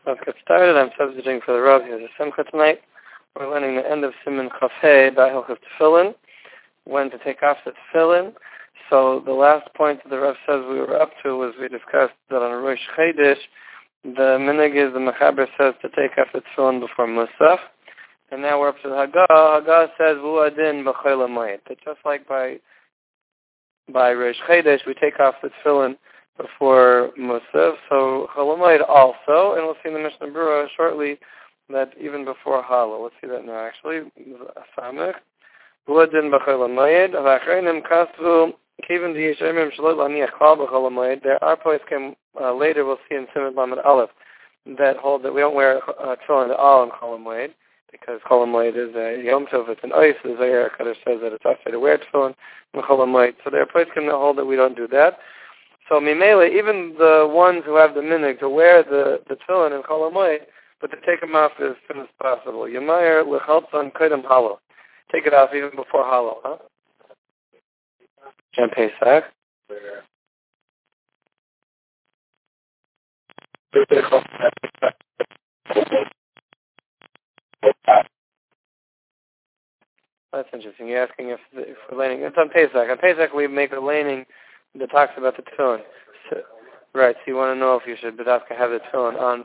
Let's get started. I'm substituting for the Rav here. The Simcha tonight. We're learning the end of Siman Chafei by Hilchos Tefillin. When to take off the Tefillin. So the last point that the Rav says we were up to was we discussed that on Rosh Chodesh, the minig is the Mechaber says to take off the Tefillin before Musaf. And now we're up to the Hagah. Hagah says Vu Adin B'Chol HaMoed. That just like by Rosh Chodesh, we take off the Tefillin before Musaf, so Chol HaMoed also, and we'll see in the Mishnah Berurah shortly that even before Hallel. Let's see that now actually. Samech. V'adin b'Chol HaMoed, v'achreinim kasvu, kiven d'yishayimim shalot l'aniach klal b'Chol HaMoed. There are places later we'll see in Siman Lamed Aleph that hold that we don't wear tefillin at all in Chol HaMoed, because Chol HaMoed is a Yom Tov, it's an ice, the Zohar Kadosh says that it's okay to wear tefillin in Chol HaMoed. So there are places that hold that we don't do that. So Mimele, even the ones who have the minig to wear the tefillin in Chol HaMoed, but to take them off as soon as possible. Yemayer l'chaltzon kodem Hallel. Take it off even before Hallel, huh? And Pesach. That's interesting. You're asking if we're laning. It's on Pesach. On Pesach we make a laning that talks about the tefillin. So, right, so you want to know if you should B'davka have the tefillin on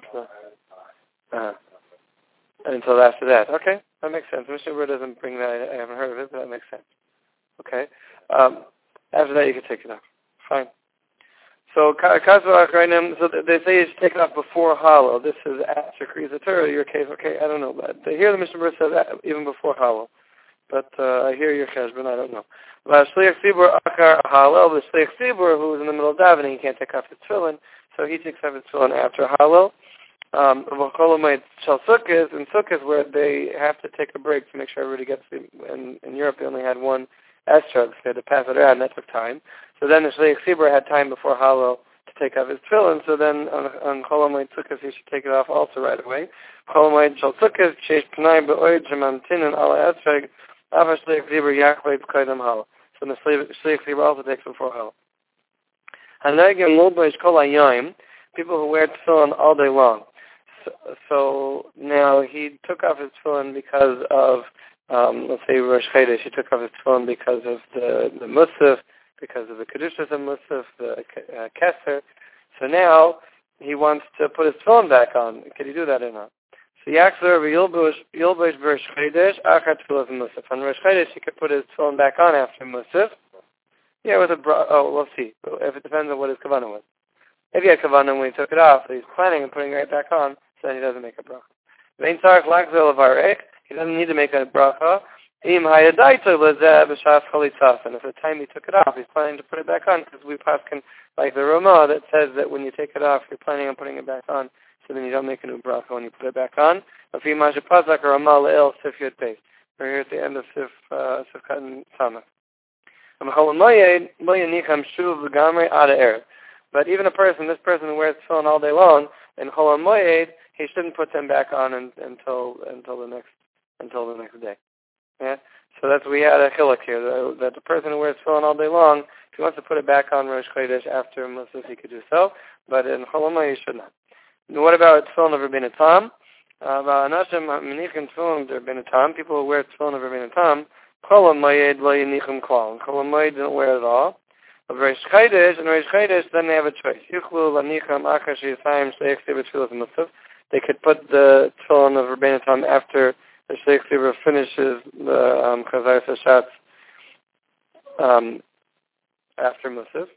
until after that. Okay, that makes sense. Mishnah Berurah doesn't bring that. I haven't heard of it, but that makes sense. Okay. After that you can take it off. Fine. So they say you should take it off before Hallel. This is after Kriyas Torah, your case. Okay, I don't know. But here the Mishnah Berurah says that even before Hallel. But I hear your cheshbon, I don't know. Shliach Tzibur Akar Hallel, the Shliach Tzibur who is in the middle of davening, he can't take off his tefillin, so he takes off his tefillin after Hallel. Chol HaMoed Shel Sukkos, in Sukkos where they have to take a break to make sure everybody gets in Europe they only had one Esrog, so they had to pass it around, and that took time. So then the Shliach Tzibur had time before Hallel to take off his tefillin, so then on Chol HaMoed Sukkos he should take it off also right away. Chol HaMoed Shel Sukkos, Sheish Pnai B'Oid Shemamtinin Ala Esrog, Ava Shliach Tzibur Yachleib Kodem Hallel. So the Shliach Tzibur also takes before Hallel. Hanegim Lulboish Kol HaYom, people who wear tefillin all day long. So now he took off his tefillin because of, let's say Rosh Chodesh, he took off his tefillin because of the Musaf, because of the Kedushas of Musaf, the Keser. So now he wants to put his tefillin back on. Can he do that or not? So Yakzer Yilbush Rosh Chodesh, Achat Tefillah Musaf. On Rosh Chodesh he could put his tefillin back on after Musaf. Yeah, with we'll see. If it depends on what his kavanah was. If he had kavanah when he took it off, he's planning on putting it right back on, so then he doesn't make a bracha. Vein Tzarech Lachzel Avarek, he doesn't need to make a bracha. Im Hayadaita Lazeh B'Shas Chalitzas, and if the time he took it off, he's planning to put it back on, because we paskin like the Ramah that says that when you take it off, you're planning on putting it back on, so then you don't make a new bracha when you put it back on. Afi Masha Pazak or Ramah Le'el Sif Yud Beis. We're here at the end of Sif Katan Samach. But even this person who wears tefillin all day long, in Chol HaMoed, he shouldn't put them back on until the next day. Yeah. So we had a chiluk here that the person who wears tefillin all day long, if he wants to put it back on Rosh Chodesh after Musaf, he could do so, but in Chol HaMoed he should not. And what about tefillin of Rabbeinu Tam? People who wear tefillin of Rabbeinu Tam, Chol HaMoed lo yinichim klal. Chol HaMoed didn't wear it at all. Of Rosh Chodesh, then they have a choice. Yuchlu lanicham achar sheyisayim shliach tzibur tefillas musaf. They could put the tefillin of Rabbeinu Tam after the shliach tzibur finishes the chazar sashatz after musaf.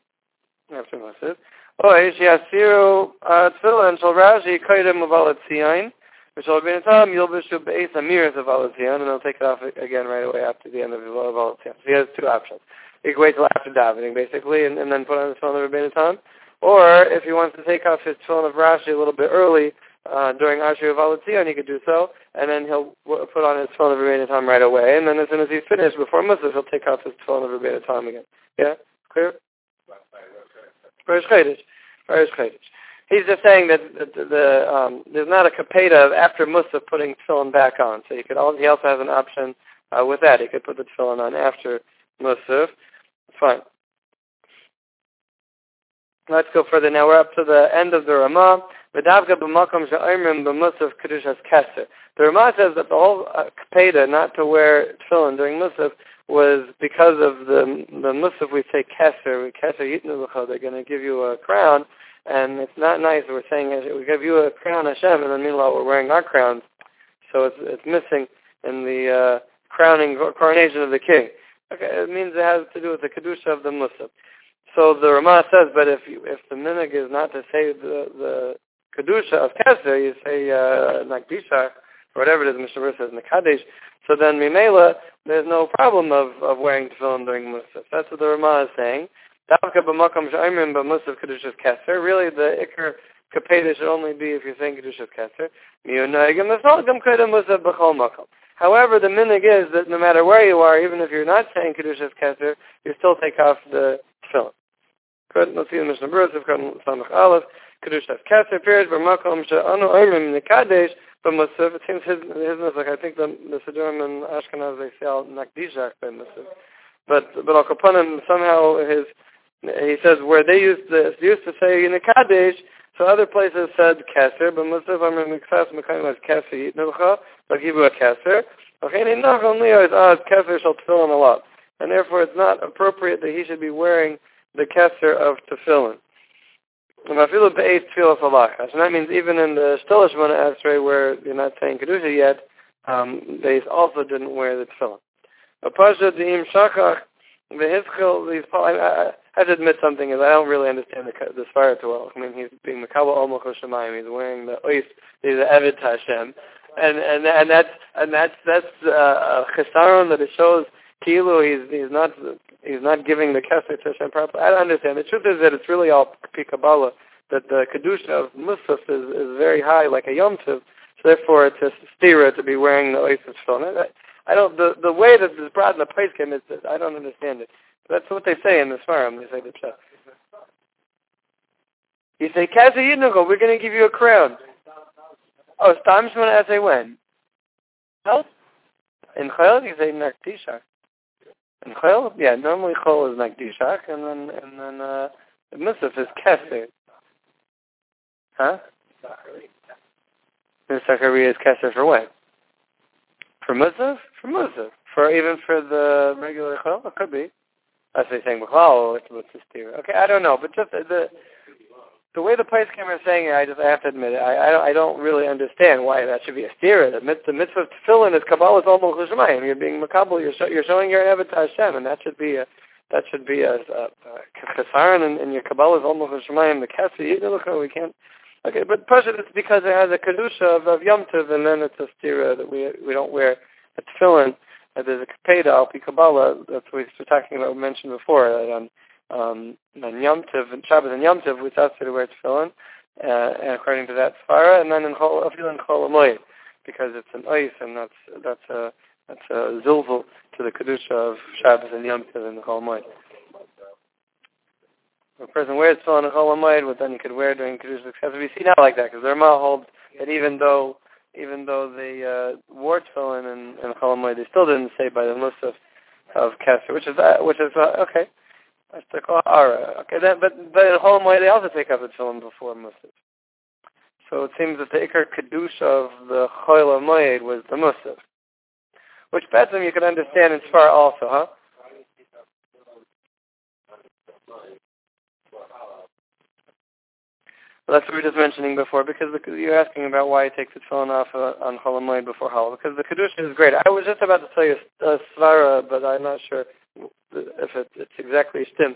Oy sheyasiru tefillin shel Rashi koydem uvalat tzion, v'shel Rabbeinu Tam yilbishu be'eis amiras uvalat tzion, and they'll take it off again right away after the end of uvalat tzion. So he has two options. He can wait till after davening, basically, and then put on the tefillin of Rabbeinu Tam. Or, if he wants to take off his tefillin of Rashi a little bit early, during Ashri Uvalat Tzion, he could do so, and then he'll put on his tefillin of Rabbeinu Tam right away, and then as soon as he's finished, before Musaf, he'll take off his tefillin of Rabbeinu Tam again. Yeah? Clear? Rosh Chodesh. He's just saying that there's not a kapeda of after Musaf putting tefillin back on, so he also has an option with that. He could put the tefillin on after Musaf. Fine. Let's go further. Now we're up to the end of the Ramah. v'davka b'makom she'omrim b'musaf kedushas keser. The Ramah says that the whole Kepeda not to wear tefillin during Musaf was because of the Musaf we say keser yitnu l'cha, they're going to give you a crown, and it's not nice. We're saying we give you a crown Hashem, and then meanwhile we're wearing our crowns, so it's missing in the coronation of the king. Okay, it means it has to do with the kedusha of the Musaf. So the Ramah says, but if the minhag is not to say the kedusha of keser, you say nakdishach, or whatever it is, Mishnah says Nekadesh, so then Mimela, there's no problem of wearing tefillin during Musaf. That's what the Ramah is saying. Davka b'makom she'omrim b'musaf kedushas keser. Really, the ikar kapeda should only be if you're saying kedushas keser. However, the minhag is that no matter where you are, even if you're not saying kedushas keser, you still take off the tefillin. Let's see the Mishnah Berurah, Samach Aleph, kedushas keser. Period. B'makom she'anu omrim nekadesh. But Musaf, it seems his like I think the Siddurim and Ashkenaz they say al nakdishach by Musaf. But Al Kapanim somehow he says where they used to say in the Kadesh, so other places said Keser, but Musaf I'm in Miksas Mekayim as Keser Yitnucha, but Hebrew a Keser. Okay, and not only is Keser shall tefillin a lot, and therefore it's not appropriate that he should be wearing the Keser of tefillin. And that means even in the Shtilah Shemona Esrei, where you're not saying Kedusha yet, they also didn't wear the tefillin. I have to admit something, is I don't really understand the Svara too well. I mean, he's being Mekabel Olmach Shemayim, he's wearing the Ois, he's the Eved Hashem, and that's a chesaron that it shows Kilu, he's not giving the Keser to Hashem properly. I don't understand. The truth is that it's really all Kabbalah, that the Kedusha of Musaf is very high, like a Yom Tov, so therefore it's a stira to be wearing the Oasis tefillin. I don't, the way that this brought in the place came is that I don't understand it. That's what they say in the Svarim, they say the Pshat. You say, Kaza Yidnugo, we're going to give you a crown. Oh, Stam Shemona Esrei when? How? In Chayil, you say Nakdishach. And Chol, yeah, normally Chol is Nakdishach, and then Musaf is Keser. Huh? The Zachariah is Keser for what? For Musaf? For Musaf. Even for the regular Chol? It could be. I was saying B'chal, what's the steer? Okay, I don't know, but just the way the place came are saying it, I have to admit it. I don't really understand why that should be a steer. The mitzvah of tefillin is Kabbalah Olmach L'Shemayim. You're being makabel. You're showing your Eved Hashem, and that should be a chesaron in your Kabbalah Olmach L'Shemayim. The Keser Yidnucha, we can't. Okay, but partially it's because it has a kedusha of Yom Tov, and then it's a steer that we don't wear a tefillin. There's a Kepeda al Pi Kabbalah. That's what we were talking about. We mentioned before that on Yom Tov and Shabbos and Yom Tov, we asked to wear tefillin, and according to that Svara, and then in Chol Hamoed, because it's an ice, and that's a zilvul to the kedusha of Shabbos and Yom Tov in the Chol Hamoed. If a person wears tefillin in Chol Hamoed, what then he could wear during kedusha. We see now like that, because the Ramah holds that even though they wore tefillin in Chol Hamoed, they still didn't say by the Musaf of Keser, which is okay. That's the Ara. Okay, but in Chol Hamoed they also take up the tefillin before Musaf. So it seems that the Ikar Kedusha of the Chol Hamoed was the Musaf, which Betzim you can understand in Sfar also, huh? Well, that's what we were just mentioning before, because you're asking about why he takes the tefillin off on Chol Hamoed before Hal, because the Kedusha is great. I was just about to tell you a Svara, but I'm not sure if it's exactly stim.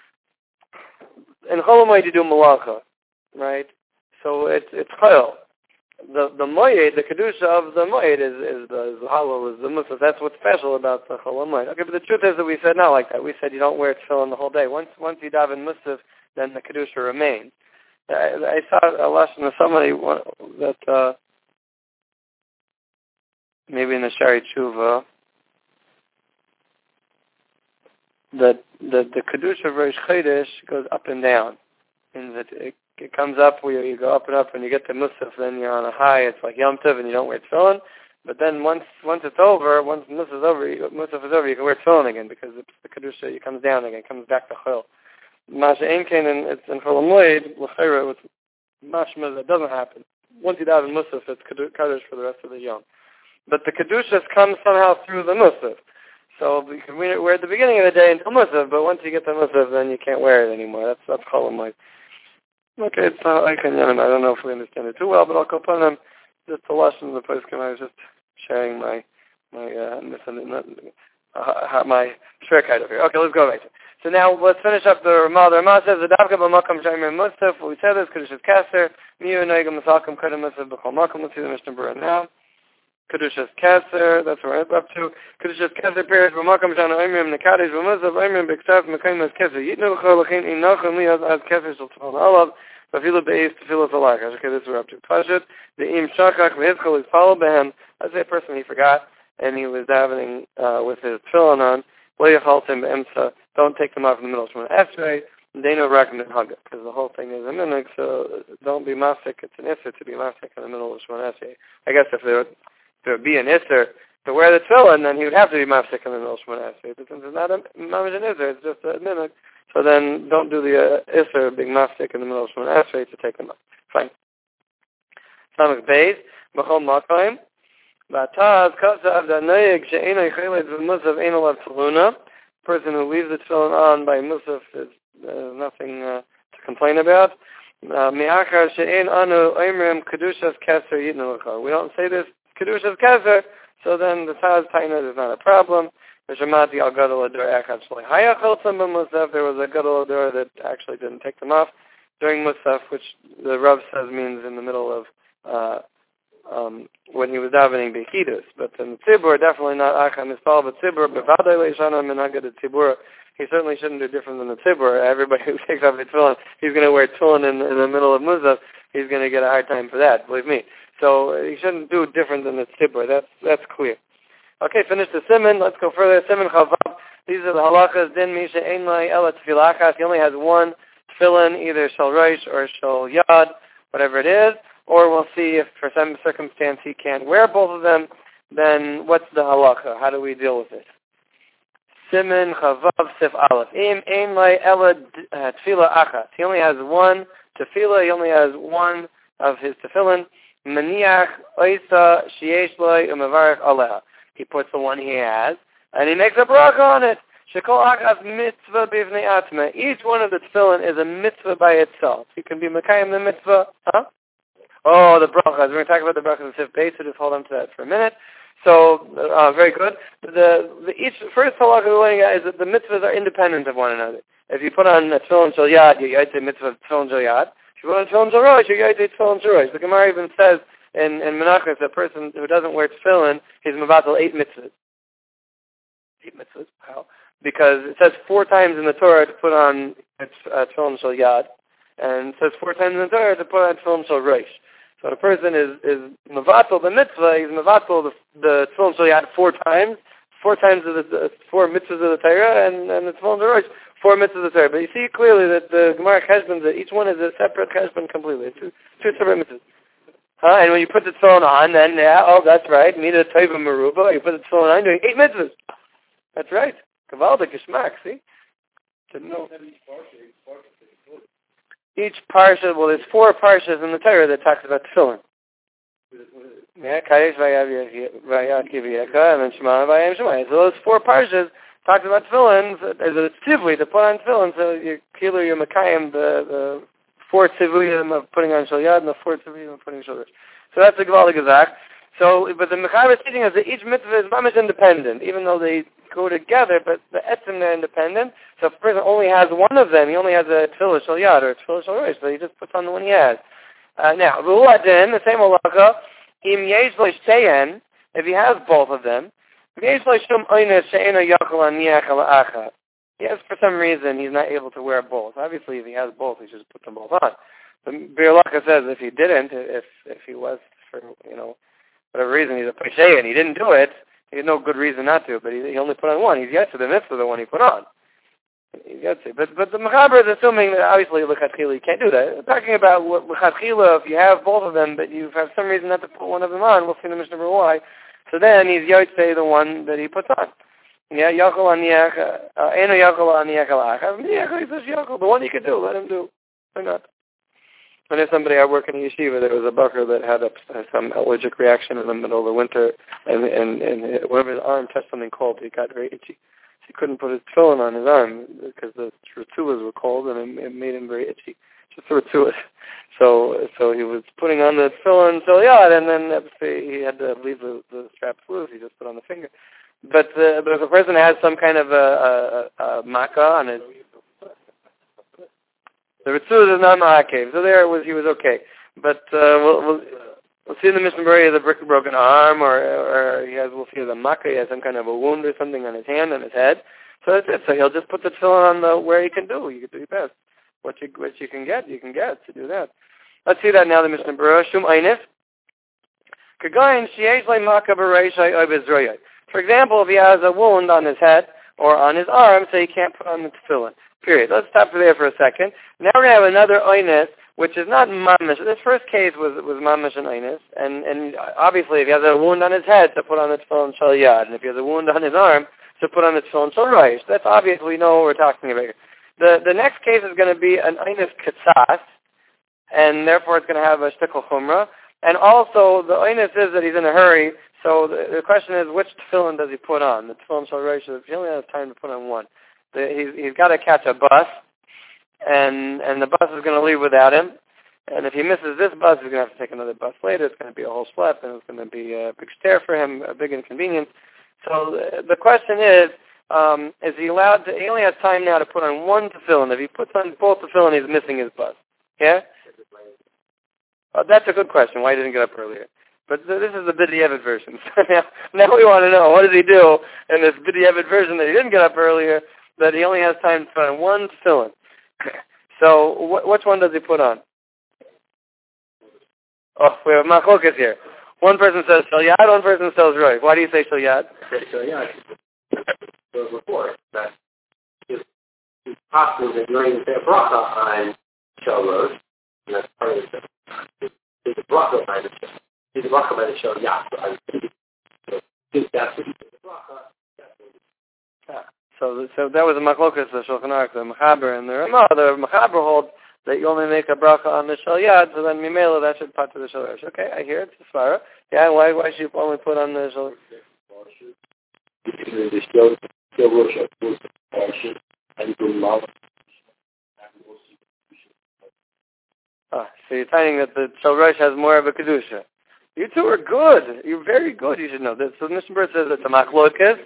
In Chol Hamoed you do Malacha, right? So it's Chayil. The Moed, the Kedusha of the Moed is the Halal, is the Musaf. That's what's special about the Chol Hamoed. Okay, but the truth is that we said not like that. We said you don't wear tefillin the whole day. Once you daven Musaf, then the Kedusha remains. I saw a lesson of somebody that maybe in the Shari Tshuva that the Kedusha of Rosh Chodesh goes up and down, and that it comes up where you go up and up, and you get the Musaf, then you're on a high. It's like Yom Tov, and you don't wear tefillin. But then once it's over, once Musaf is over, you can wear tefillin again, because the Kedusha it comes down again, it comes back to Chol. Masha Ein Kain, and it's in Chol Hamoed, L'chaira, mashma that doesn't happen. Once you daven musaf, it's kaddish for the rest of the yom. But the kedushas comes somehow through the musaf. So you can wear it at the beginning of the day until musaf, but once you get the musaf, then you can't wear it anymore. That's cholam light. Okay, it's I don't know if we understand it too well, but I'll go put them. Just the lesson of the place. I was just sharing my shrekheit over here. Okay, let's go back. So now let's finish up the Ramah. The Ramah says the davka b'makam shaymer musaf. We said this kedushas kaser miyu noigam masakim kedem musaf b'chol makam. Let's see the Mishnah Berurah now. Kedushas kaser. That's where we're up to. Kedushas kaser period b'makam shana oimrim nekadish b'musaf oimrim b'ksav mekayim as kaser yitnu l'chol l'chein inochem liyaz as kaser shel tzol alav. Okay, this is we're up to. Pashut, the im shachach v'hizchol is followed by him. Let's say a person he forgot and he was davening with his tefillin on. Don't take them off in the middle of Shemona Esrei. They know recommend hug it because the whole thing is a minhag. So don't be mafsik. It's an isser to be mafsik in the middle of Shemona Esrei. I guess if there would be an isser to wear the tefillin, then he would have to be mafsik in the middle of Shemona Esrei. But since it's not an isser, it's just a minhag. So then don't do the isser being mafsik in the middle of Shemona Esrei to take them off. Fine. Samach Beis B'chol Makayim. B'ataz Kasav Danayik She'ena Yichelet V'Musaf Ein Olav Tzaluna. Person who leaves the tefillin on by musaf is nothing to complain about. Me'achar she'en anu oimrim kedushas keser yitnu l'cha. We don't say this kedushas keser, so then the taz taina is not a problem. V'shamati al gadol ador echad shloi hayachol tzim b'musaf. There was a gadol ador that actually didn't take them off during musaf, which the Rav says means in the middle of when he was davening bechidus, but in the tzibur, definitely not acham mispal, but tzibur, bevadai leishana minagad tzibur, he certainly shouldn't do different than the tzibur. Everybody who takes off the tefillin, he's going to wear tefillin in the middle of musaf, he's going to get a hard time for that, believe me. So he shouldn't do different than the tzibur, that's clear. Okay, finish the siman, let's go further. Siman chavav, these are the halachas, din misha ein lai ela tefilachas, he only has one tefillin, either shal rosh or shal yad, whatever it is. Or we'll see if for some circumstance he can't wear both of them, then what's the halacha? How do we deal with it? Siman Chavav Sif Aleph. Im Ein Lai Ela Tefillah Achat. He only has one tefillah, he only has one of his tefillin. Maniach Oisa Sheyesh Loi Umavarech Aleha. He puts the one he has, and he makes a bracha on it. Shekol Achat Mitzvah Bivnei Atma. Each one of the tefillin is a mitzvah by itself. You can be Mekayim the mitzvah, Oh, the brachas. We're going to talk about the brachas in Sif Beis, so just hold on to that for a minute. So, very good. Each first halakha we're learning is that the mitzvahs are independent of one another. If you put on a tefillin shel yad, you yaitze mitzvah tefillin shel yad. If you put on tefillin shel rosh, you yaitze tefillin shel rosh. The Gemara even says in Menachos, a person who doesn't wear tefillin, he's mevatel 8 mitzvahs. 8 mitzvahs? How? Because it says 4 times in the Torah to put on tefillin shel yad, and it says 4 times in the Torah to put on tefillin shel rosh. So the person is mevatel the mitzvah, he's mevatel the tefillin shel yad 4 times. 4 times of the 4 mitzvahs of the Torah, and the tefillin shel rosh 4 mitzvahs of the Torah. But you see clearly that the Gemara cheshbon, that each one is a separate cheshbon completely. Two separate mitzvahs. And when you put the tefillin on, then that's right. Mida tova meruba. You put the tefillin on, doing 8 mitzvahs. That's right. Kavaldik geschmack. See. Didn't know. Each parsha, well, there's 4 parshas in the Torah that talks about tefillin. Yeah, Kadesh Vayakiviyeka, and then Shema Vayam Shema. So those 4 parshas talks about tefillin as a tzivui to put on tefillin. So you're Makayim, the 4 tzivuyim of putting on shel yad and the 4 tzivuyim of putting shel rosh. So that's the Gevaldik Gezak. So, but the Mechaber is teaching us that each mitzvah is much independent, even though they go together, but the etzim they're independent. So if a person only has one of them, he only has a tefillah shel yad or a tefillah shel rosh, so he just puts on the one he has. Now, the same halacha, im yesh lo shteyen, if he has both of them, yesh lo shum oynes she'ena yachol aniach ala achat. Yes, for some reason he's not able to wear both. Obviously, if he has both, he should put them both on. But Biur Halacha says if he didn't, if he was for whatever reason he's a peshay and he didn't do it, he had no good reason not to. But he only put on one. He's yet to the mitzvah the one he put on. He's yet to. But the Mechaber is assuming that obviously l'chatchila you can't do that. We're talking about l'chatchila if you have both of them, but you have some reason not to put one of them on. We'll see in the Mishnah why. So then he's yet to the one that he puts on. Yeah, yachol aniach, eno yachol aniach al achas. He says yachol, the one he could do, let him do. Why not? I know somebody I work in a yeshiva, there was a bacher that had some allergic reaction in the middle of the winter, and whenever his arm touched something cold, he got very itchy. He couldn't put his tefillin on his arm because the retzulas were cold, and it made him very itchy. Just the retzulas. So he was putting on the tefillin and then he had to leave the straps loose. He just put on the finger. But if a person has some kind of a makkah on his, the ritzul is not ma'akev, so he was okay. But we'll see in the Mishnah Berurah the broken arm, or we'll see the makkah, he has some kind of a wound or something on his hand and his head. So that's it. So he'll just put the tefillin on where he can do. You can do your best. What you can get, to do that. Let's see that now. The Mishnah Berurah Shum Einif. Kagayin sheyesh le makkah b'reishai oy b'zroyai. For example, if he has a wound on his head or on his arm, so he can't put on the tefillin. Period. Let's stop there for a second. Now we're going to have another oinus, which is not mamish. This first case was mamish and oinus, and obviously if he has a wound on his head, to put on the tefillin shal yad, and if he has a wound on his arm, to put on the tefillin shal roish. That's obvious. We know what we're talking about here. The next case is going to be an oinus katsas, and therefore it's going to have a shtickle chumrah. And also the oinus is that he's in a hurry. So the question is, which tefillin does he put on? The tefillin shal roish. He only has time to put on one. He's got to catch a bus, and the bus is going to leave without him. And if he misses this bus, he's going to have to take another bus later. It's going to be a whole schlep, and it's going to be a big stare for him, a big inconvenience. So the question is he allowed to? He only has time now to put on one tefillin. If he puts on both tefillin, he's missing his bus. Yeah? That's a good question. Why he didn't get up earlier? But this is the B'diavad version. So now we want to know, what does he do in this B'diavad version that he didn't get up earlier, that he only has time to put on one tefillin? So which one does he put on? Oh, we have machlokas here. One person says shal yad, one person says roiv. Why do you say shal yad? Shal yad. The report that it's possible that you're going to say a bracha on shal roiv, and that's part of the there's a bracha by the shal. There's a bracha by the shal yad. So that's what you say the bracha. So that was a machlokas, the Shulchan Aruch, the Mechaber, and the Ramah. The Mechaber hold that you only make a bracha on the shal yad, so then mimela that should part to the shal rosh. Okay, I hear it. It's a svara. Yeah, why should you only put on the shal? So you're saying that the shal rosh has more of a kedusha. You two are good. You're very good. You should know this. So the Mishnah Berurah says it's a machlokas.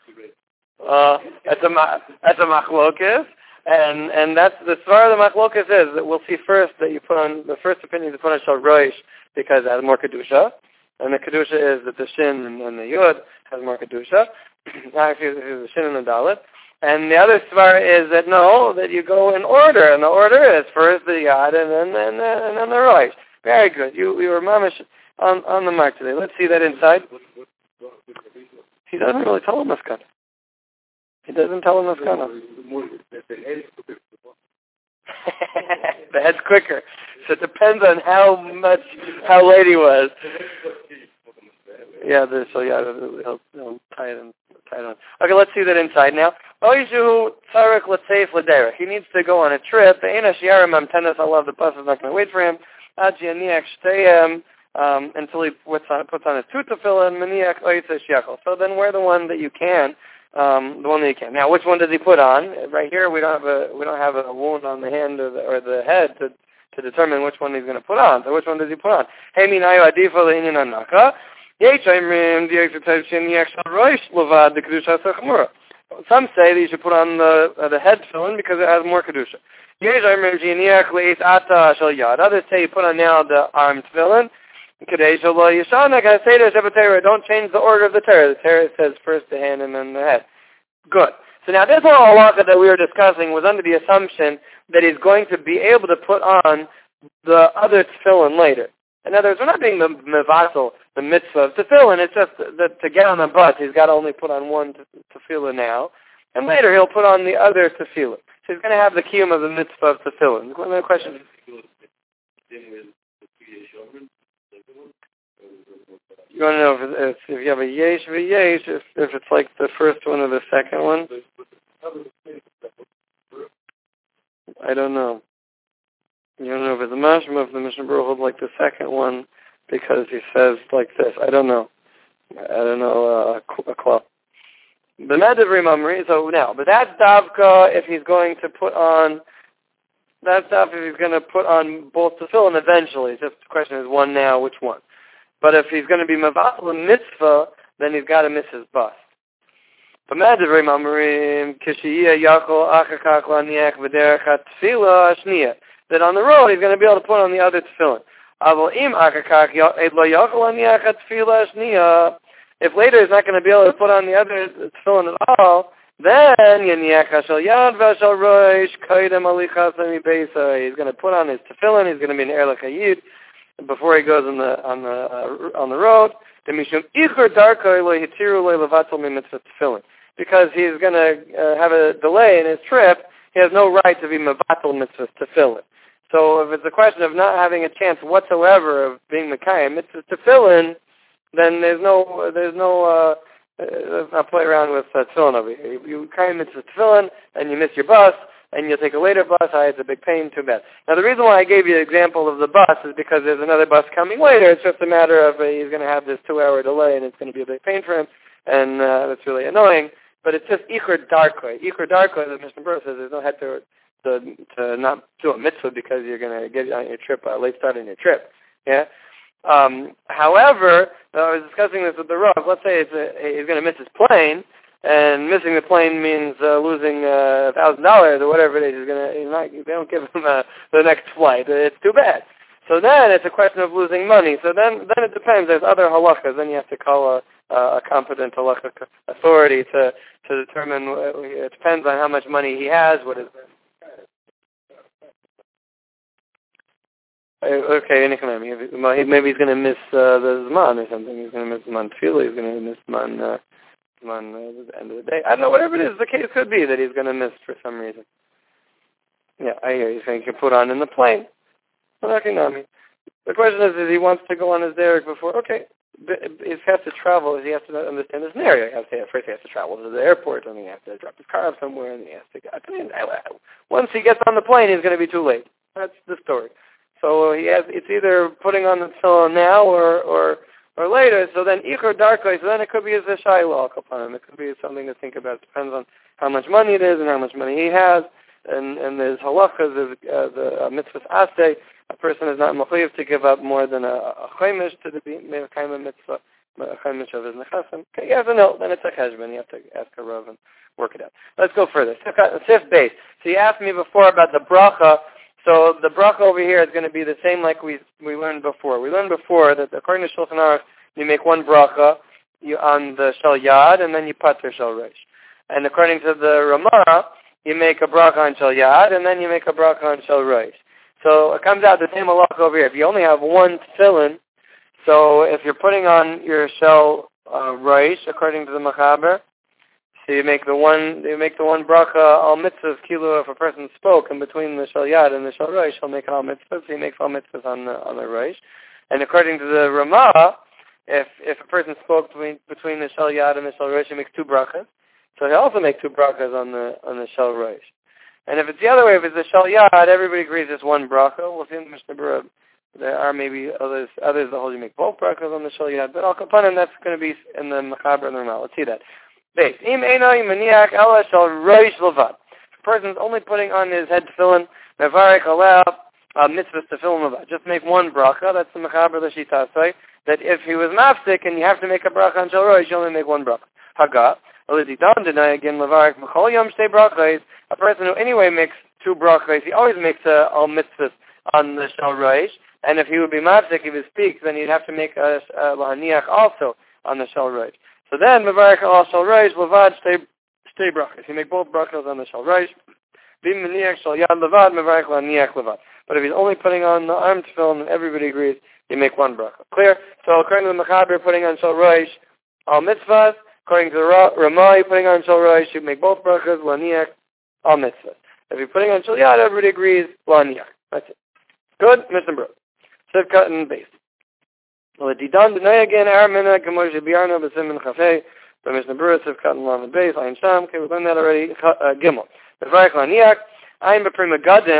That's a machlokas, and that's the svara of the machlokas is that we'll see first that you put on the first opinion to put on shal rosh because it has more kedusha, and the kedusha is that the shin and the yud has more kedusha. Actually, the shin and the dalet, and the other svara is that no, that you go in order, and the order is first the yad and then the rosh. Very good. You were mamish on the mark today. Let's see that inside. He doesn't really tell him Maskana. He doesn't tell him Maskana. The head's quicker. So it depends on how late he was. Yeah, he'll tie it on. Okay, let's see that inside now. He needs to go on a trip. I love the bus is not going to wait for him. Until he puts on his two tefillin. So then wear the one that you can. The one that you can. Now, which one does he put on? Right here, we don't have a wound on the hand or the head to determine which one he's going to put on. So which one does he put on? Hey, minayu adifa le'inyan anaka. Some say that you should put on the head tefillin because it has more kedusha. Others say you put on now the arm tefillin. Don't change the order of the Torah. The Torah says first the hand and then the head. Good. So now this whole halakha that we were discussing was under the assumption that he's going to be able to put on the other tefillin later. In other words, we're not being the mevatel, the mitzvah of tefillin. It's just that to get on the bus, he's got to only put on one tefillah now, and later he'll put on the other tefillah. So he's going to have the kiyum of the mitzvah of tefillin. The question. You want to know if you have a yesh v'yesh, if it's like the first one or the second one? I don't know. You don't know if it's a mashma, if the Mishnah Berurah holds like the second one, because he says like this. I don't know. A club. The Medivri Mamri, so now, but that's Davka if he's going to put on, that's Davka if he's going to put on both tefillin eventually. Just the question is one now, which one? But if he's going to be Mavatal and Mitzvah, then he's got to miss his bust. But Medivri Mamri, Kishiyah Yakol Achakak Laniach V'derech HaTefillah Ashniya, that on the road he's going to be able to put on the other tefillin. Aval Im Achakak Lo Yakol Laniach HaTefillah Ashniya, if later he's not going to be able to put on the other tefillin at all, then Yaniach Hashal Yad V'Hashal Rosh Kaidem Alichas Beisa. He's going to put on his tefillin. He's going to be an Erlich Hayid before he goes on the road. Demishum Ichur Darkoi Lo Yitiru Lo Levatel Mitzvah Tefillin, because he's going to have a delay in his trip. He has no right to be Mevatel Mitzvah Tefillin. So if it's a question of not having a chance whatsoever of being Mekayim Mitzvah Tefillin, then there's no I'll play around with tefillin over here. You kind of miss the tefillin, and you miss your bus, and you'll take a later bus. It's a big pain, too bad. Now, the reason why I gave you the example of the bus is because there's another bus coming later. It's just a matter of he's going to have this 2-hour delay, and it's going to be a big pain for him, and that's really annoying. But it's just Ichur Darkoi. Ichur Darkoi, the Mishnah Berurah says, there's no head to not do a mitzvah because you're going to get on your trip, late start in your trip. Yeah? However, I was discussing this with the Rav. Let's say he's going to miss his plane, and missing the plane means losing $1,000 or whatever it is. They don't give him the next flight. It's too bad. So then it's a question of losing money. So then it depends. There's other halachas. Then you have to call a competent halacha authority to determine. It depends on how much money he has. What is it? Okay, maybe he's going to miss the Zman or something. He's going to miss Zman Tefillah. He's going to miss Zman at the end of the day. I don't know, whatever it is, the case could be that he's going to miss for some reason. Yeah, I hear you saying he can put on in the plane. The question is he wants to go on his derek before. Okay, he has to travel. He has to understand the scenario. First he has to travel to the airport, and he has to drop his car off somewhere, and he has to. Once he gets on the plane, he's going to be too late. That's the story. So it's either putting on the tefillin now or later. So then Ichur Darkoi, so then it could be as a shayla upon him. It could be something to think about. It depends on how much money it is and how much money he has. And there's halachas, there's the mitzvahs aseh. A person is not mechuyev to give up more than a chaimish to the mekayim mitzvah, a chaimish of his nechasim. Okay, yes or no, then it's a cheshbon. You have to ask a rav and work it out. Let's go further. Sif base. So you asked me before about the bracha. So the bracha over here is going to be the same like we learned before. We learned before that according to Shulchan Aruch, you make one bracha on the shel yad, and then you pater shel reish. And according to the Ramah, you make a bracha on shel yad, and then you make a bracha on shel reish. So it comes out the same halacha over here. If you only have one tefillin, so if you're putting on your shel reish, according to the Machaber, so you make the one bracha al mitzvahs kilo. If a person spoke in between the shel yad and the shel reish, he'll make al mitzvahs. So he makes al mitzvahs on the reish. And according to the Ramah, if a person spoke between the shel yad and the shel reish, he makes 2 brachas. So he also makes 2 brachas on the shel reish. And if it's the other way, if it's the shel yad, everybody agrees it's one bracha. We'll see in the Mishnah Berurah. There are maybe others that hold you make both brachas on the shel yad, but al kapanim that's going to be in the Machaber and the Ramah. Let's see that. Base. If a person is only putting on his head tefillin, mevarek allow mitzvahs tefillin. Just make one bracha. That's the mechaber the shita say that if he was mafsik and you have to make a bracha on shel reish, you only make one bracha. Haga. Again, levarek mechol yom shtei brachos. A person who anyway makes 2 brachos, he always makes all mitzvahs on the shel reish. And if he would be mafsik, if he speaks, then he'd have to make a lahaniach also on the shel reish. So then, mevarek al shel reish levad shtei brachos. You make both brachos on the shel reish. Bim meniach shel yad levad mevarek lahaniach levad. But if he's only putting on the arm tefillin, then everybody agrees you make one bracha. Clear? So according to the Mechaber, putting on shel reish al mitzvahs. According to the Ramah, you're putting on shel reish, you make both brachas lahaniach al mitzvahs. If you're putting on shel yad, everybody agrees lahaniach. That's it. Good, Mishnah Berurah. Sivkat and base. Didan deny again Aramina Gemoshe Biarno B'Simin Chafei. By Mishnah Berurah Sivkat and Lamed base. Ayin Sham. Okay, we've done that already. Gimel. Mevarek lahaniach. Ayin b'pri megadim.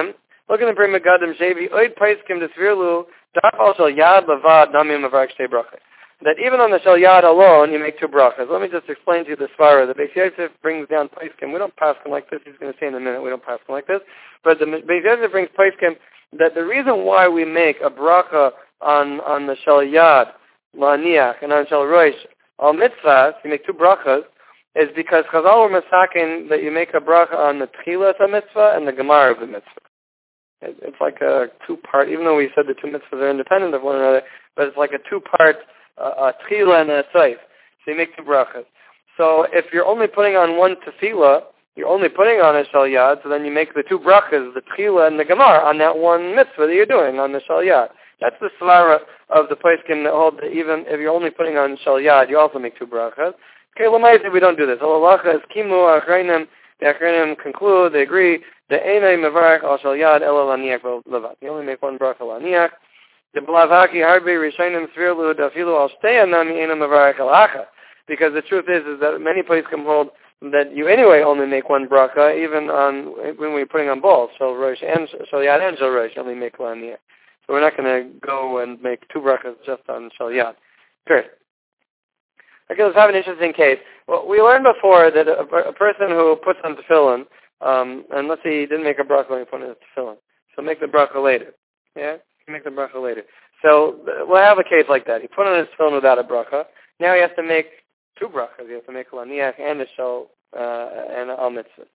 Look at the Pri Megadim Shevi Oid Paiskim Desvirlu Darf also Yad Levad Namim Mavarek Shtei Brachas. That even on the Shal Yad alone, you make two brachas. Let me just explain to you the svara. The Beis Yosef brings down Paiskim. We don't pass him like this. He's going to say in a minute we don't pass him like this. But the Beis Yosef brings Paiskim that the reason why we make a bracha on the Shal Yad, La'aniach, and on Shal Rosh, al mitzvahs, you make two brachas, is because Chazal were masakin that you make a bracha on the Tchila of the mitzvah and the Gemara of the mitzvah. It's like a two-part, even though we said the two mitzvahs are independent of one another, but it's like a two-part Tchila and a Seif. So you make two brachas. So if you're only putting on one tefillah, you're only putting on a Shal Yad, so then you make the two brachas, the Tchila and the Gemara, on that one mitzvah that you're doing, on the Shal Yad. That's the svara of the Paiskim that hold that even if you're only putting on Shal Yad, you also make two brachas. Okay, Lamaisi, we don't do this. Halacha is Kimu, Achreinim, the Achreinim conclude, they agree, the Einay Mevarech al Shal Yad, Ela Laniach Levat. You only make one bracha Laniach. The Blavaki Harbi Rishainim Svirlu Dafilu al Shteyanam Einay Mevarech al Acha. Because the truth is that many Paiskim hold that you anyway only make one bracha, even on when we're putting on both, Shal Rosh and Shal Yad and Shal Rosh, you only make Laniach. So we're not going to go and make two brachas just on Shal Yad. Period. Okay, let's have an interesting case. Well, we learned before that a person who puts on tefillin, and let's say he didn't make a bracha when he put on his tefillin, so make the bracha later. Yeah, make the bracha later. So we'll have a case like that. He put on his tefillin without a bracha. Now he has to make two brachas. He has to make Laniach and a Shal and al mitzvah.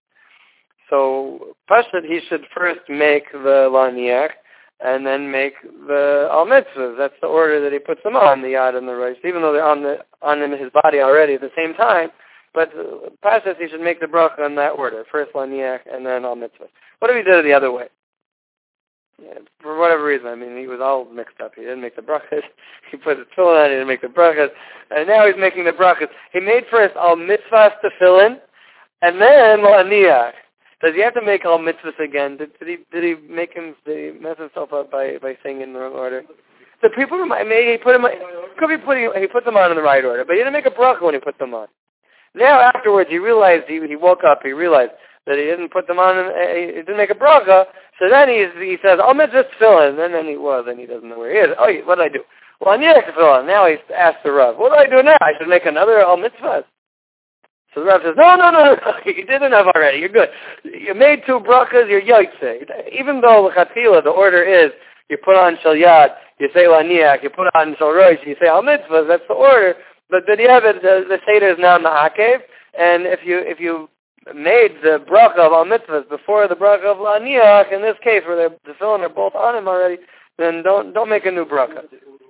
So Pashut, he should first make the Laniach and then make the al mitzvahs. That's the order that he puts them on, the Yad and the Rosh, even though they're on his body already at the same time. But Pashut, he should make the bracha in that order. First Laniach and then al mitzvahs. What if he did it the other way? Yeah, for whatever reason, I mean, he was all mixed up. He didn't make the brachas. He put the tefillin on, he didn't make the brachas. And now he's making the brachas. He made first al mitzvahs tefillin, and then Laniach. Does he have to make all mitzvahs again? Did he mess himself up by saying in the wrong order? The people, he put them on in the right order, but he didn't make a bracha when he put them on. Now afterwards, he realized he woke up. He realized that he didn't put them on. He didn't make a bracha. So then he says, "Oh, mitzvah tefillin." And then he doesn't know where he is. Oh, what did I do? Well, I need a tefillin. Now he's asked the Rav, "What do I do now? I should make another al mitzvahs." So the Rav says, no, you did enough already, you're good. You made two brachas, you're yotzei. Even though l'chatchila, the order is, you put on Shal Yad, you say Laniach, you put on Shal Rosh, you say al mitzvahs, that's the order. But the Seder is now in the Hakev, and if you made the bracha of al mitzvahs before the bracha of Laniach, in this case where the tefillin are both on him already, then don't make a new bracha.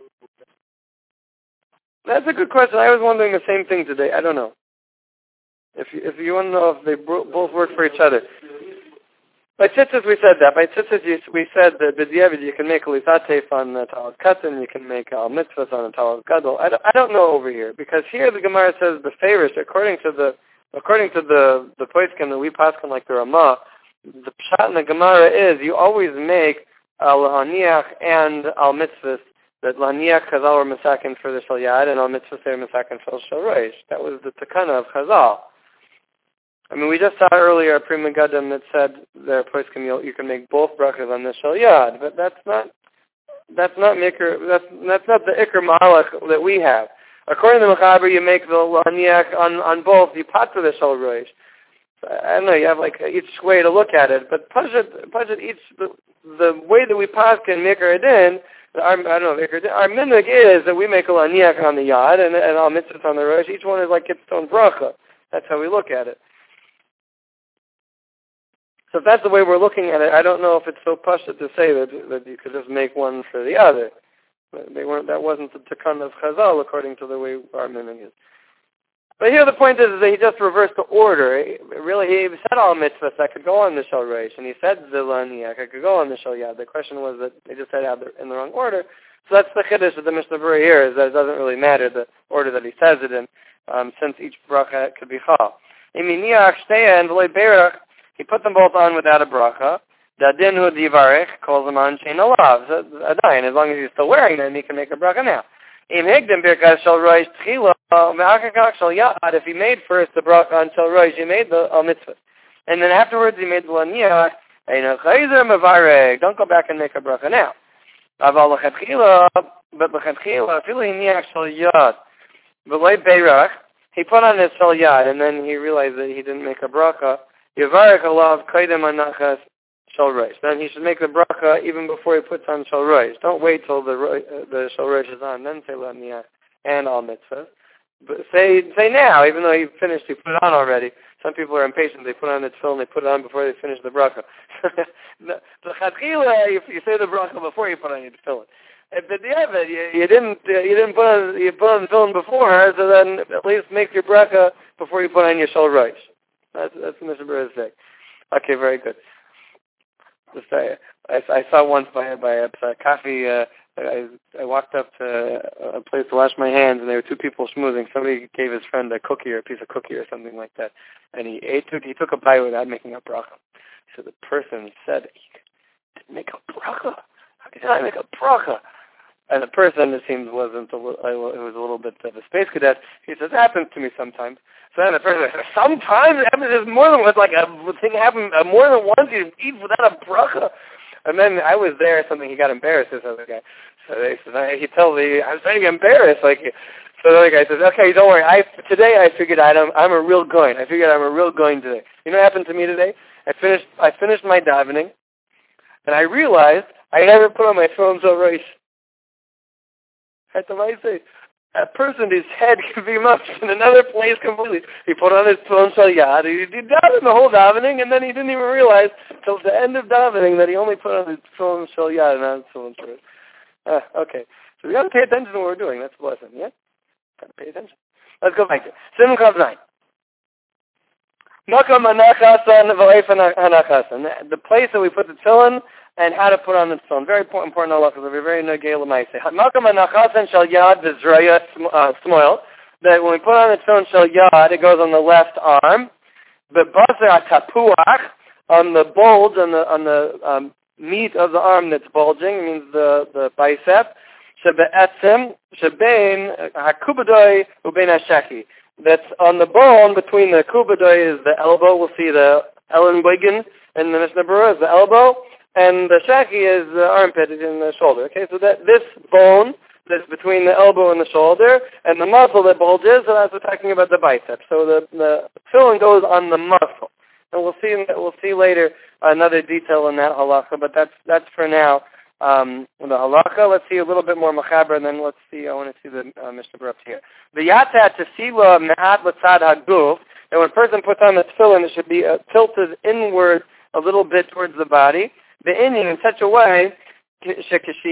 That's a good question. I was wondering the same thing today. I don't know. If you want to know if they both work for each other. By tzitzis we said that. By tzitzis we said that b'diavad you can make a lisatef on the talis katan, you can make al mitzvahs on the talis gadol. I don't know over here, because here the Gemara says the favorish according to the poiskim that we paskin like the Ramah. The pshat in the Gemara is you always make al haniach and al mitzvahs. That Laniach Chazal were masakin for the Shal Yad and al mitzvahs they were masakin for the Shal Rosh. That was the takana of Chazal. I mean, we just saw earlier a Pri Megadim that said there you can make both brachas on the Shal Yad, but that's not the Iker Malach that we have. According to Mechaber, you make the Laniach on both. You pat to the Shal Rosh. I don't know. You have like each way to look at it, but Pashut each the way that we pass can make our din. Our minhag is that we make a Laniach on the Yad and al mitzvahs on the Rosh. Each one is like its own bracha. That's how we look at it. So if that's the way we're looking at it, I don't know if it's so pashut to say that you could just make one for the other. That wasn't the takana of Chazal according to the way our minhag is. But here the point is that he just reversed the order. He said all mitzvahs that could go on the Shal Rosh, and he said the Laniach that could go on the Shal Yad. The question was that they just said it in the wrong order. So that's the chiddush of the Mishnah Berurah here, is that it doesn't really matter the order that he says it in, since each bracha could be chal. He put them both on without a bracha. Dadin hu divarech calls them on shein alav. As long as he's still wearing them, he can make a bracha now. If he made first the bracha on Shal Rosh, he made the al mitzvah, and then afterwards he made the Laniach, Don't go back and make a bracha now. But he put on his shel yad, and then he realized that he didn't make a bracha. Then he should make the bracha even before he puts on shel rosh. Don't wait till the shel rosh is on, then say l'niach and all mitzvahs. But say now, even though he put it on already. Some people are impatient. They put on the tefillin, they put it on before they finish the bracha. The chadchila, if you say the bracha before you put on your tefillin. But you didn't put on the tefillin before, so then at least make your bracha before you put on your shel rosh. That's what Mr. Burr is saying. Okay, very good. I saw once by a coffee. I walked up to a place to wash my hands, and there were two people schmoozing. Somebody gave his friend a cookie or a piece of cookie or something like that, and he took a bite without making a bracha. So the person said, "Make a bracha? How can I make a bracha?" And the person, it seems, it was a little bit of a space cadet. He says, "It happens to me sometimes." So then the person says, "Sometimes? There's more than once, like a thing happened more than once. You eat without a bracha." And then I was there or something. He got embarrassed, this other guy. So he told me, "I'm saying embarrassed." So the other guy says, "Okay, don't worry. Today I figured I'm a real goin. I figured I'm a real goin today." You know what happened to me today? I finished my davening, and I realized I never put on my tefillin shel rosh. A person, his head can be much in another place completely. He put on his tefillin shel yad. He davened the whole davening, and then he didn't even realize till the end of davening that he only put on his tefillin shel yad and not his tefillin shel rosh. Okay, so we got to pay attention to what we're doing. That's a lesson, yeah? Got to pay attention. Let's go back to Simon Kav 9. The place that we put the tefillin and how to put on the tefillin. Very important halakha. We're very negei l'maaseh. Makam hanachasan shel yad v'zraya smoil. That when we put on the tefillin shel yad, it goes on the left arm. But baser atapuach, on the bulge, on the meat of the arm that's bulging, means the bicep. Shebe'etzim shebein hakubadoi ubein hashaki. That's on the bone between the kubadoi is the elbow. We'll see the Ellenbogen in the Mishnah Berurah is the elbow, and the shaki is the armpit in the shoulder. Okay, so that this bone that's between the elbow and the shoulder, and the muscle that bulges, so that's we're talking about the bicep. So the tefillin goes on the muscle, and we'll see later another detail in that halakha. But that's for now. The halakha, let's see a little bit more machaber, and then let's see, I want to see the Mishnah Berurah here. The yata tefillah me'at l'tzad haguf, and when a person puts on the tefillin, it should be tilted inward a little bit towards the body, in such a way that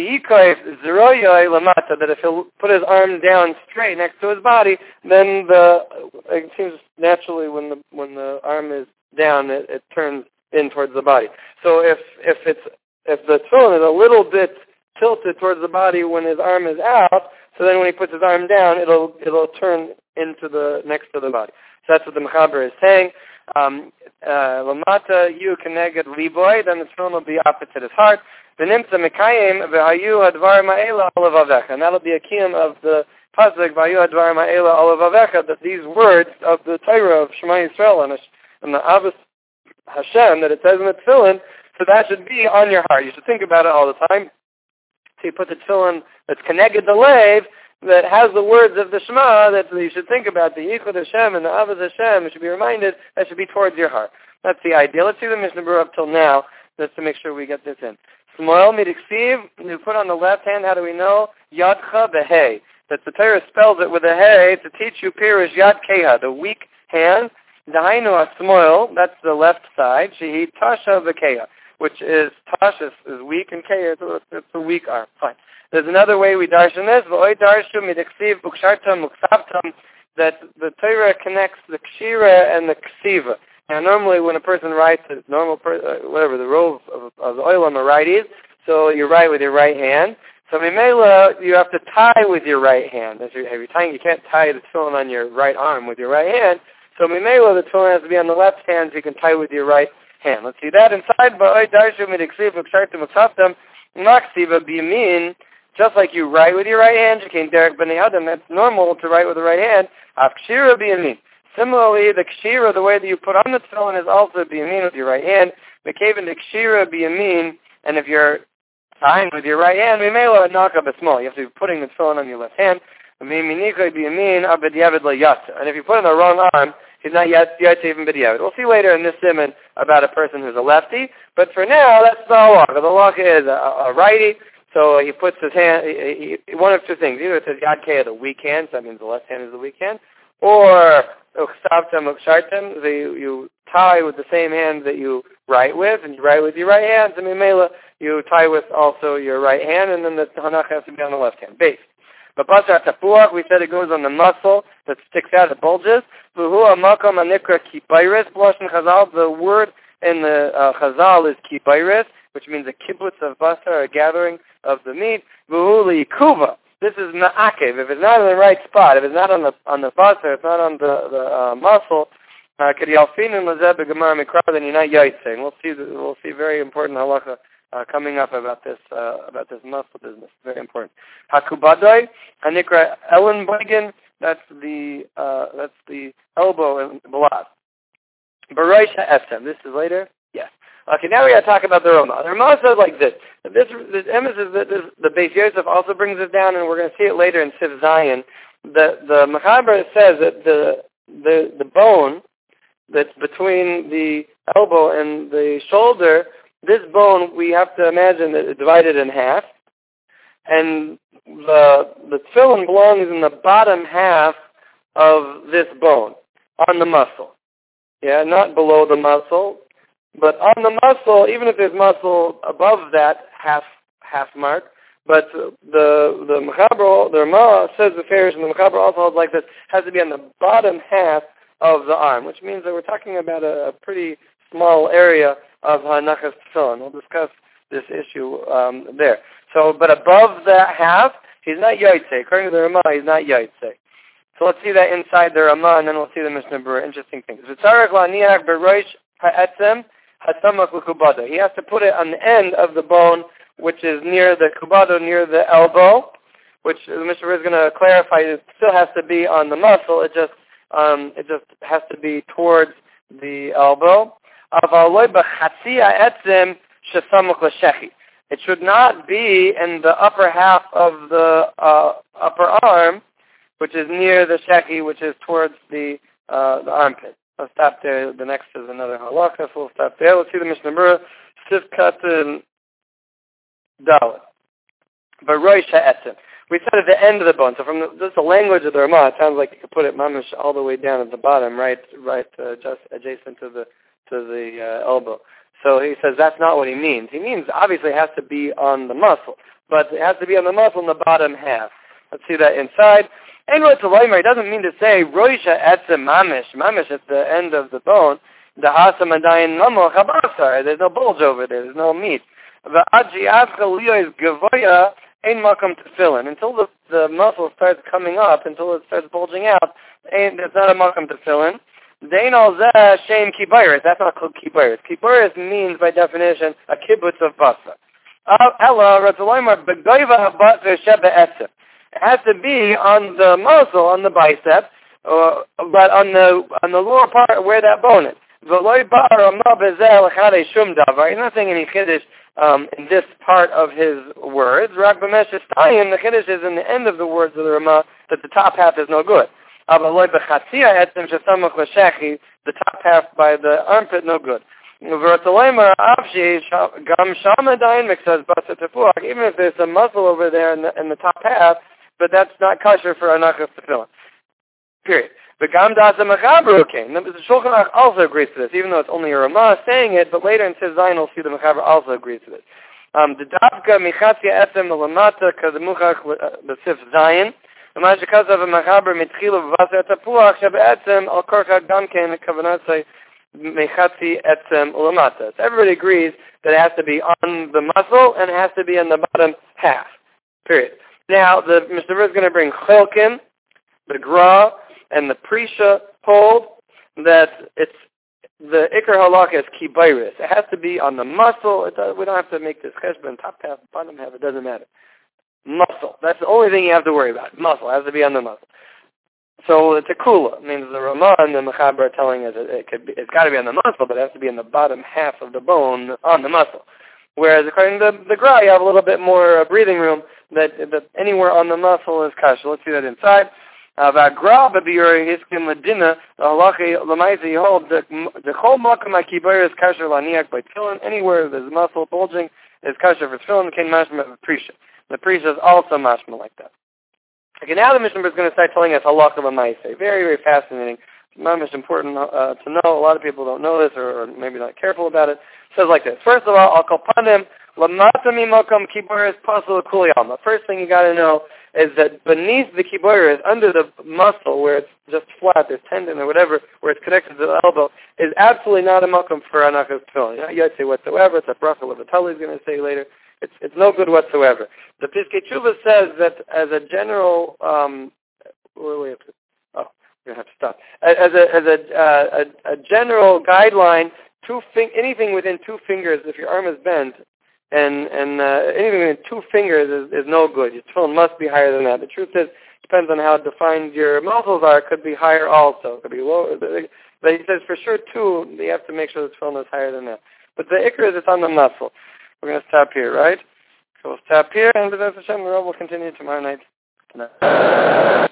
if he'll put his arm down straight next to his body, then it seems naturally when the arm is down, it turns in towards the body. So if the tefillin is a little bit tilted towards the body when his arm is out, so then when he puts his arm down, it'll turn into the next to the body. So that's what the Mechaber is saying. Lamata yu keneged liboy, then the tefillin will be opposite his heart. V'nimtza mekayim v'hayu advar ma'ela olavavecha, and that'll be a kiyum of the pasuk v'hayu advar ma'ela olavavecha, that these words of the Torah of Shema Yisrael and the Avos Hashem that it says in the tefillin, so that should be on your heart. You should think about it all the time. So you put the tefillin that's connected the leiv, that has the words of the Shema, that you should think about the Yichud Hashem and the Avos Hashem. You should be reminded that should be towards your heart. That's the idea. Let's see the Mishnah Berurah up till now, just to make sure we get this in. Smoil midiksiv, you put on the left hand, how do we know? Yadcha behei. That the Torah spells it with a hey to teach you Pirush Yad Keha, the weak hand. Dahainu Asmoil, that's the left side. Shehi Tasha V'Keha, which is Tasha is weak and Keha, it's a weak arm. Fine. There's another way we darshan this. V'oi darshu midiksiv bukshartam muksavtam, that the Torah connects the kshira and the ksiva. Now, normally when a person writes the row of the oil on the righties, so you write with your right hand. So mimela, you have to tie with your right hand. As you're tying, you can't tie the tefillin on your right arm with your right hand. So mimela, the tefillin has to be on the left hand, so you can tie with your right hand. Let's see that inside. V'oi darshu midiksiv bukshartam muksavtam maksiva biyamin. Just like you write with your right hand, you can derek b'nei adam. That's normal to write with the right hand. Af kshira b'yamin. Similarly, the kshira, the way that you put on the tefillin, is also b'yamin with your right hand. Mekaven Ikshira Biyamin, and if you're tying with your right hand, Mimela Naka B'Smol. You have to be putting the tefillin on your left hand. And if you put it on the wrong arm, he's not yet even b'diavad. We'll see later in this simon about a person who's a lefty, but for now, that's the halacha. The halacha is a righty, so he puts his hand, one of two things. Either it says yad kei, the weak hand, so that means the left hand is the weak hand, or uksavtem ukshartem, you tie with the same hand that you write with, and you write with your right hand, and mimela, you tie with also your right hand, and then the hanach has to be on the left hand. Base. But basar tapuach, we said it goes on the muscle that sticks out, it bulges. V'hu ha'makom ha'nikra kibairis, b'lashon Chazal. The word in the Chazal is kibairis, which means a kibbutz of basar, a gathering of the meat. V'hu li'ikuva. This is ma'akev. If it's not in the right spot, if it's not on the basar, it's not on the muscle, then you're not yaitse. We'll see very important halacha coming up about this muscle business. Very important. Hakubadai, Hanikra Ellenbogen, that's the elbow in Balad. Barosh Ha'esem, this is later? Yes. Okay, now we got to talk about the Ramah. The Ramah says like this. This emphasis that the Beis Yosef also brings it down, and we're going to see it later in Siv Zion. The Mechaber says that the bone that's between the elbow and the shoulder, this bone, we have to imagine that it's divided in half, and the tefillin belongs in the bottom half of this bone, on the muscle. Yeah, not below the muscle, but on the muscle, even if there's muscle above that half mark, but the Mechaber, the Ramah says the Farish, and the Mechaber also holds like this, has to be on the bottom half of the arm, which means that we're talking about a pretty small area of Hanachas Tefillin. We'll discuss this issue there. So, but above that half, he's not Yaitse. According to the Ramah, he's not Yaitse. So let's see that inside the Ramah, and then we'll see the Mishnah Berurah. Interesting things. He has to put it on the end of the bone, which is near the kubado, near the elbow, which the Mishnah Berurah is going to clarify. It still has to be on the muscle. It just has to be towards the elbow. It should not be in the upper half of the upper arm, which is near the shechi, which is towards the armpit. Let's stop there. The next is another halakha, so we'll stop there. Let's see the Mishnah Berurah. Sivkat Dalet. Barosh ha'etzem. We said at the end of the bone. So from the language of the Ramah, it sounds like you could put it mamish all the way down at the bottom, right, just adjacent to the elbow. So he says that's not what he means. He means obviously it has to be on the muscle, but it has to be on the muscle in the bottom half. Let's see that inside. And what it doesn't mean to say roisha etzem mamish at the end of the bone. The hasam adayin namo chabasar. There's no bulge over there. There's no meat. The aji afcha liyo is gavoya ain't makom tefillin. Until the muscle starts coming up, until it starts bulging out, it's not a makom tefillin. Dein al zeh shem kibayris. That's not called kibayris. Kibayris means, by definition, a kibbutz of basa. Ella Ratzaloymar begoiva habat shebe etzem. It has to be on the muscle, on the bicep, but on the lower part where that bone is. V'loy bar Ramah bezel echadei shum davar. He's not saying any chiddush in this part of his words. Rak b'mesh estayin. The chiddush is in the end of the words of the Ramah that the top half is no good. The top half by the armpit, no good. Even if there's some muscle over there in the top half, but that's not kosher for Hanachas Tefillin. Period. The Shulchan Aruch also agrees to this, even though it's only a Ramah saying it, but later in Siv Zion we'll see the Mechaber also agrees to this. The Davka Michatzia Etzem Lamata Kademuchach B'Siv Zion. Everybody agrees that it has to be on the muscle and it has to be in the bottom half. Period. Now, the Mishnah Berurah is going to bring Chelkin, the Gra, and the Prisha hold that it's the Iker Halakha is Kibayris. It has to be on the muscle. We don't have to make this cheshbon, top half, bottom half. It doesn't matter. Muscle. That's the only thing you have to worry about. Muscle. It has to be on the muscle. So it's a kula. It means the Ramah and the Mechaber are telling us it's got to be on the muscle, but it has to be in the bottom half of the bone on the muscle. Whereas according to the Gra, you have a little bit more breathing room that anywhere on the muscle is kasha. Let's see that inside. V'agra b'biyuri hiskim ladina halachi l'maisa you hold the chol makam ha'kibar is kasher laniak by tefillin. Anywhere there's muscle bulging is kasher for tefillin. Kain mashma v'prisha. The prisha is also mashma like that. Okay, now the Mishnah is going to start telling us halacha l'maisa. Very, very fascinating. It's not much important to know. A lot of people don't know this or maybe not careful about it. It says like this. First of all, al kolpanim lamata mimokam kibar is pasul kuliyama. First thing you got to know is that beneath the kibar is under the muscle where it's just flat, there's tendon or whatever, where it's connected to the elbow, is absolutely not a mokum for anachas tefillin. You might say whatsoever. It's a bracha what the Tali is going to say later. It's no good whatsoever. The Piskei Tshuva says that as a general, we're gonna have to stop. As a general guideline, anything within 2 fingers, if your arm is bent, and anything within 2 fingers is no good. Your tefillin must be higher than that. The truth is, depends on how defined your muscles are. It could be higher also. It could be lower. But he says for sure 2. You have to make sure the tefillin is higher than that. But the ikr is it's on the muscle. We're going to stop here, right? So we'll stop here, and B'ezras Hashem, we'll continue tomorrow night.